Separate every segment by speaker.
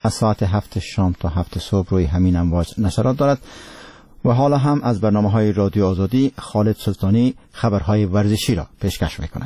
Speaker 1: از ساعت 7 شام تا 7 صبح روی همین امواج نشرات دارد. و حالا هم از برنامه‌های رادیو آزادی خالد سلطانی خبرهای ورزشی را پیشکش می‌کند.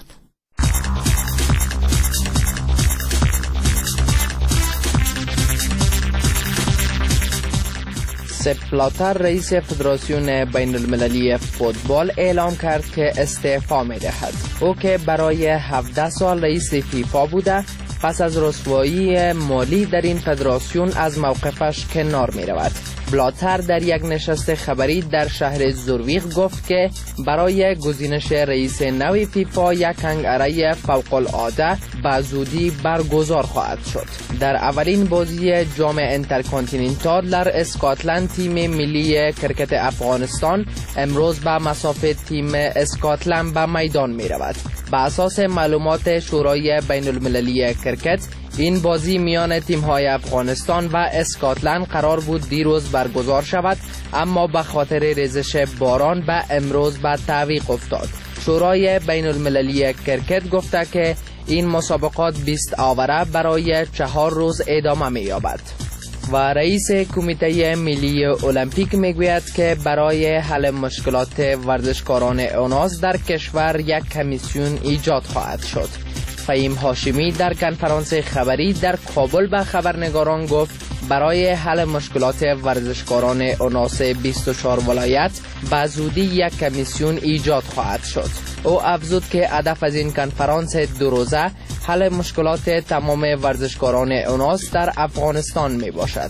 Speaker 2: سپ بلاتر رئیس فدراسیون بین المللی فوتبال اعلام کرد که استعفا می‌دهد. او که برای 17 سال رئیس فیفا بوده، پس از رسوایی مالی در این فدراسیون از موقفش کنار می‌رود. بلاتر در یک نشست خبری در شهر زوریخ گفت که برای گزینش رئیس نو فیفا یک کنگره فوق‌العاده به زودی برگزار خواهد شد. در اولین بازی جام انترکانتیننتال در اسکاتلند، تیم ملی کرکت افغانستان امروز به مسافت تیم اسکاتلند به میدان می رود. به اساس معلومات شورای بین المللی کرکت، این بازی میان تیم‌های افغانستان و اسکاتلند قرار بود دیروز برگزار شود، اما به خاطر ریزش باران به امروز به تعویق افتاد. شورای بین المللی کرکت گفته که این مسابقات 20 آوره برای 4 روز ادامه می‌یابد. و رئیس کمیته ملی المپیک میگوید که برای حل مشکلات ورزشکاران اوناس در کشور یک کمیسیون ایجاد خواهد شد. فهیم هاشمی در کنفرانس خبری در کابل به خبرنگاران گفت برای حل مشکلات ورزشکاران اوناس 24 ولایت به زودی یک کمیسیون ایجاد خواهد شد. او افزود که هدف از این کنفرانس 2 روزه حل مشکلات تمام ورزشکاران اوناس در افغانستان می باشد.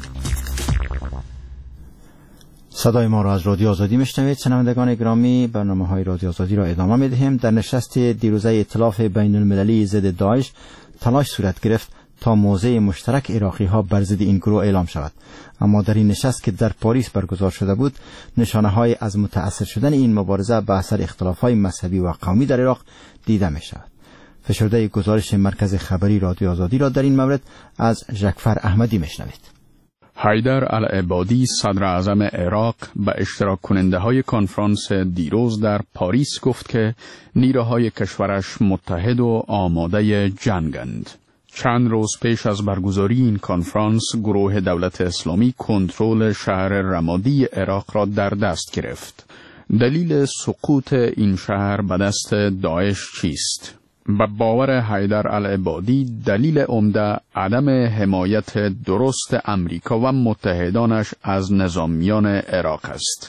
Speaker 1: صدای ما را از رادیو آزادی میشنوید. شنوندگان گرامی، برنامه‌های رادیو آزادی را ادامه می‌دهیم. در نشست دیروزه ائتلاف بین المللی ضد داعش تلاش صورت گرفت تا موضع مشترک عراقی‌ها بر ضد این گروه اعلام شود، اما در این نشست که در پاریس برگزار شده بود، نشانه‌های از متأثر شدن این مبارزه به اثر اختلاف‌های مذهبی و قومی در عراق دیده می‌شود. فشرده گزارش مرکز خبری رادیو آزادی را در این مورد از جعفر احمدی میشنوید.
Speaker 3: حیدر العبادی صدر اعظم عراق به اشتراک کننده های کنفرانس دیروز در پاریس گفت که نیروهای کشورش متحد و آماده جنگند. چند روز پیش از برگزاری این کنفرانس، گروه دولت اسلامی کنترل شهر رمادی عراق را در دست گرفت. دلیل سقوط این شهر به دست داعش چیست؟ به باور حیدر العبادی دلیل عمده عدم حمایت درست امریکا و متحدانش از نظامیان عراق است.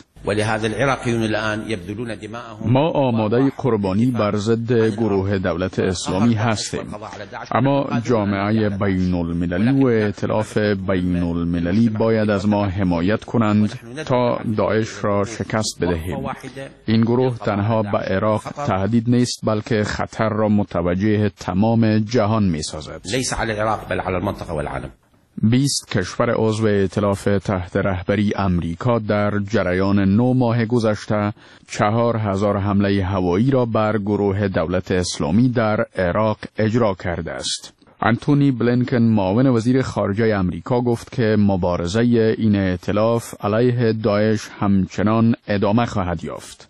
Speaker 3: ما آماده قربانی بر ضد گروه دولت اسلامی هستیم، اما جامعه بین المللی و ائتلاف بین المللی باید از ما حمایت کنند تا داعش را شکست بدهیم. این گروه تنها به عراق تهدید نیست، بلکه خطر را متوجه تمام جهان می سازد. 20 کشور عضو ائتلاف تحت رهبری امریکا در جریان 9 ماه گذشته 4000 حمله هوایی را بر گروه دولت اسلامی در عراق اجرا کرده است. انتونی بلینکن معاون وزیر خارجه امریکا گفت که مبارزه این ائتلاف علیه داعش همچنان ادامه خواهد یافت.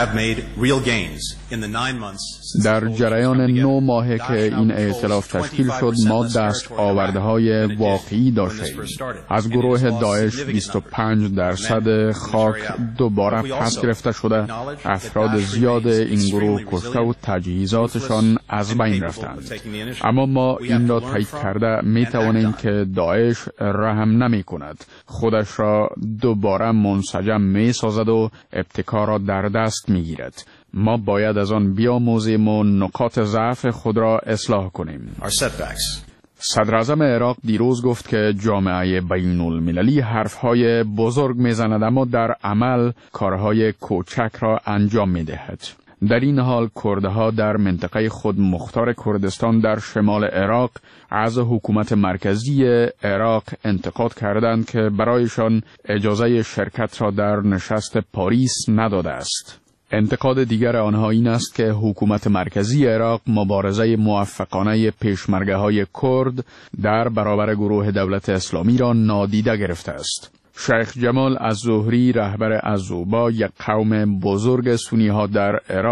Speaker 3: در جریان 9 ماهه که این ائتلاف تشکیل شد، ما دست آورده‌های واقعی داشتیم. از گروه داعش 25% خاک دوباره پس گرفته شده، افراد زیاد این گروه کشته و تجهیزاتشان از بین رفتند. اما ما این را تایید کرده می توانیم که داعش رحم نمی کند، خودش را دوباره منسجم می سازد و ابتکار را در دست می گیرد. ما باید از آن بیاموزیم و نقاط ضعف خود را اصلاح کنیم. صدر اعظم عراق دیروز گفت که جامعه بین المللی حرفهای بزرگ میزند، اما در عمل کارهای کوچک را انجام می دهد. در این حال کردها در منطقه خود مختار کردستان در شمال عراق از حکومت مرکزی عراق انتقاد کردند که برایشان اجازه شرکت را در نشست پاریس نداده است. انتقاد دیگر آنها این است که حکومت مرکزی عراق مبارزه موفقانه پیشمرگه‌های کرد در برابر گروه دولت اسلامی را نادیده گرفته است. شیخ جمال الزهری رهبر الزوبا، یک قوم بزرگ سنی ها در عراق،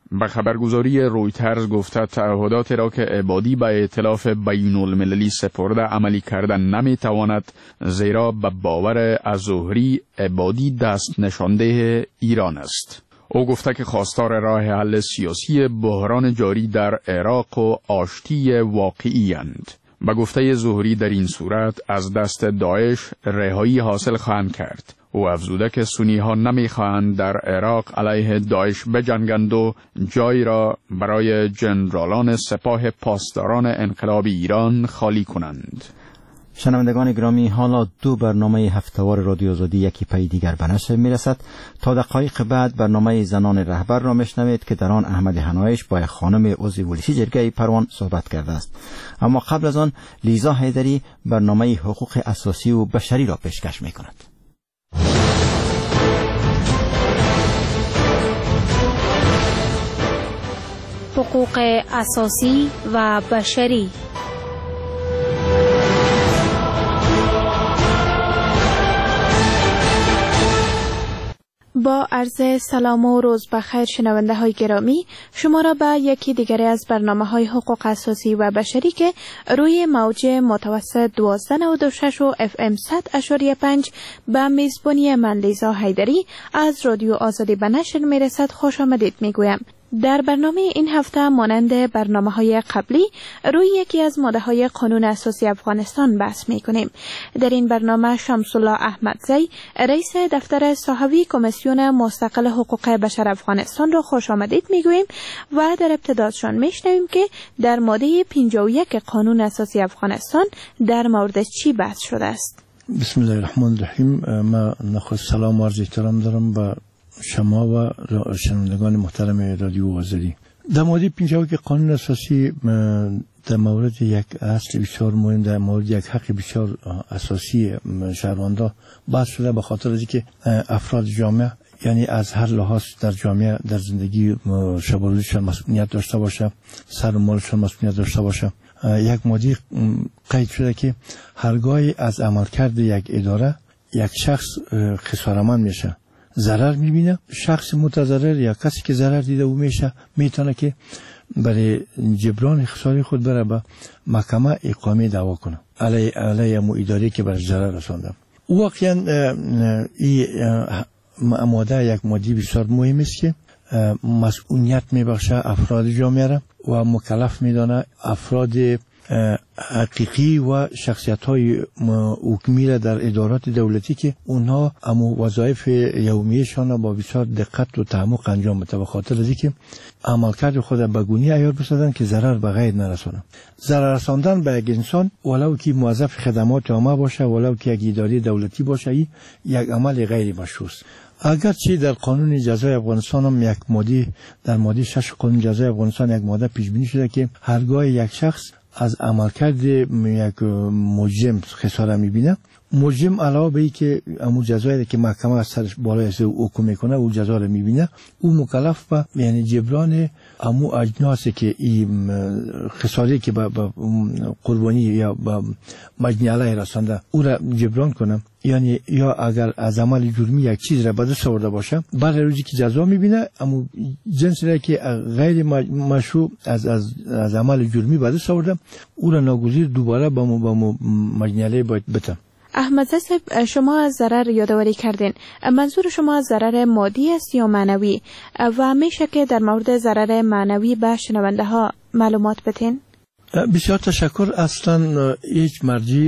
Speaker 3: به خبرگزاری رویترز گفته تعهدات را که عبادی به ائتلاف بین المللی سپرده عملی کردن نمیتواند، زیرا به باور الزهری عبادی دست نشانده ایران است. او گفته که خواستار راه حل سیاسی بحران جاری در عراق و آشتی واقعی اند. به گفته زهری در این صورت از دست داعش رهایی حاصل خواهند کرد. او افزوده که سنی ها نمیخواهند در عراق علیه داعش بجنگند و جای را برای جنرالان سپاه پاسداران انقلاب ایران خالی کنند.
Speaker 1: شنوندگان گرامی، حالا دو برنامه هفتهوار رادیو آزادی یکی پی دیگر به نشر میرسد. تا دقایق بعد برنامه زنان رهبر را میشنوید که در آن احمد حنایش با خانم عضو پلیسی جرگه پروان صحبت کرده است. اما قبل از آن لیزا حیدری برنامه حقوق اساسی و بشری را پیشکش میکند.
Speaker 4: حقوق اساسی و بشری. با عرض سلام و روز بخیر شنونده های گرامی، شما را به یکی دیگر از برنامه های حقوق اساسی و بشری که روی موج متوسط 1296 و FM 100.5 به میزبانی من لیزا حیدری از رادیو آزادی به نشر میرسد خوش آمدید میگویم. در برنامه این هفته مانند برنامه‌های قبلی روی یکی از ماده‌های قانون اساسی افغانستان بحث می‌کنیم. در این برنامه شمس الله احمدزی رئیس دفتر صحوی کمیسیون مستقل حقوق بشر افغانستان را خوش آمدید می‌گوییم و در ابتداشان می‌شنویم که در ماده 51 قانون اساسی افغانستان در مورد چی بحث شده است.
Speaker 5: بسم الله الرحمن الرحیم. ما نخست سلام و عرض احترام دارم به شما و شنوندگان محترم رادیو آزادی. در مورد 51 قانون اساسی در مورد یک اصل بسیار مهم، در مورد یک حق بسیار اساسی شهروندان بحث شده، به خاطر از اینکه افراد جامعه یعنی از هر لحاظ در جامعه در زندگی شب و روزشان مسئولیت داشته باشه، سر و مالشان مسئولیت داشته باشه. یک ماده قید شده که هرگاه از عملکرد یک اداره یک شخص خسارتمند میشه، ضرر میبینه، شخص متضرر یا کسی که ضرر دیده او میتونه که برای جبران خساره خود بره به محکمه اقامه دعوا کنه علیه مو اداره که برش ضرر رسانده. واقعا این ماده یک ماده بسیار مهم است که مسئولیت میبخشه افراد جامعه را و مکلف میدانه افراد حقیقی و شخصیت‌های حکومی را در ادارات دولتی که اونها امو وظایف یومیه‌شان با بسیار دقت و تعمق انجام بده، به خاطر از اینکه عملکرد خود به گونی عیار بسازن که ضرر به غیر نرسونه. ضرر رساندن به یک انسان ولو که موظف خدمات عامه باشه، ولو که یک اداره دولتی باشه، یک عمل غیر مشروع است. اگرچه در قانون جزای افغانستان هم یک ماده در ماده 6 قانون جزای افغانستان یک ماده پیش بینی شده که هرگاه یک شخص از عملکرد یک مجرم خسارت میبینه، مجرم علاوه به این که امو جزایی که محکمه از سرش بالای از حکم میکنه او جزا رو میبینه، او مکلف به یعنی جبران امو اجناسی که این خساری که به قربانی یا به مجنی علیه رسانده او را جبران کنه، یعنی یا اگر از عمل جرمی یک چیز را به دست آورده باشه، بعد روزی که جزا میبینه امو جنسی را که غیر مشروع از عمل جرمی به دست آورده او را ناگزیر دوباره به مجنی علیه باید بده.
Speaker 4: احمدزی صاحب، شما از ضرر یادآوری کردین. منظور شما از ضرر مادی است یا معنوی؟ و میشه که در مورد ضرر معنوی به شنونده ها معلومات بدین؟
Speaker 5: بسیار تشکر. اصلا هیچ مرجع